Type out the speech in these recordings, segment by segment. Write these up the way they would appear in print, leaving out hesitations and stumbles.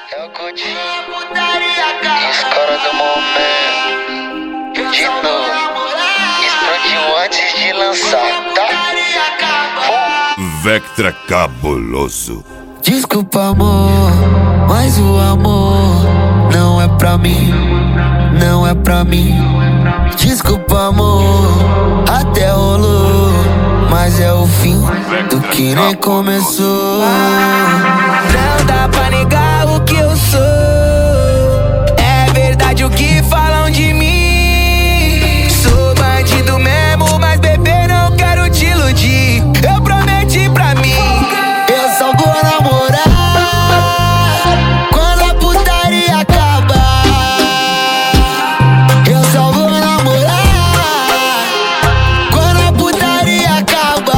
É o Coutinho, escola do momento. De novo, explodiu antes de lançar, tá? Vectra cabuloso. Desculpa, amor, mas o amor não é pra mim, não é pra mim. Desculpa, amor, até rolou, mas é o fim do que nem começou. Não dá pra negar o que eu sou, é verdade o que falam de mim. Sou bandido mesmo, mas bebê, não quero te iludir. Eu prometi pra mim, eu só vou namorar quando a putaria acabar. Eu só vou namorar quando a putaria acabar.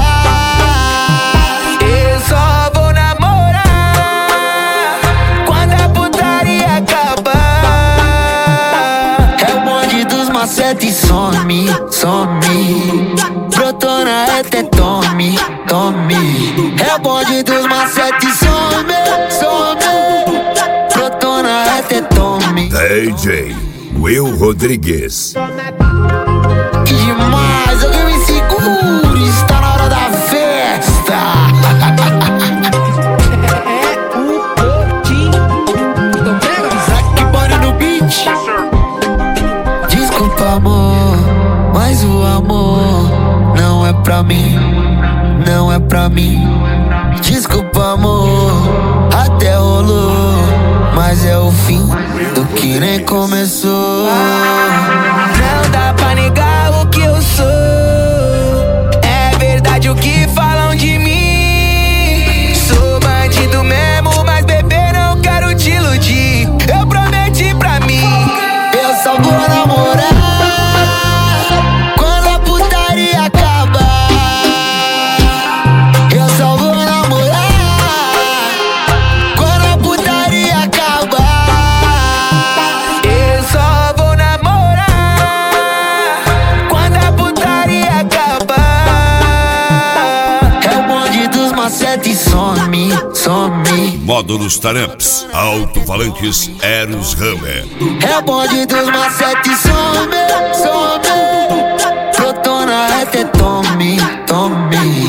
Eu só vou namorar quando a putaria acabar. É o bonde dos macetes, some, some. Brotou na reta, tome, tome. É o bonde dos macetes, some, some. Brotou na reta, tome. DJ Will Rodrigues. Que demais, alguém me segure, está na hora da festa. É o Coutinho. Zack Body no beat. Desculpa, amor, mas o amor não é pra mim, não é pra mim. Desculpa, amor, até rolou, mas é o fim do que nem começou. Não dá pra negar o que eu sou, é verdade o que falam de mim. Sou bandido mesmo, mas bebê, não quero te iludir. Eu prometi pra mim, eu só vou namorar quando a putaria acabar. Eu só vou namorar quando a putaria acabar. Eu só vou namorar quando a putaria acabar. É o bonde dos macetes, some, some. Módulos Taramps, alto-falantes Eros Hammer. É o bonde dos macetes, some, some. Brotou na reta, tome, tome.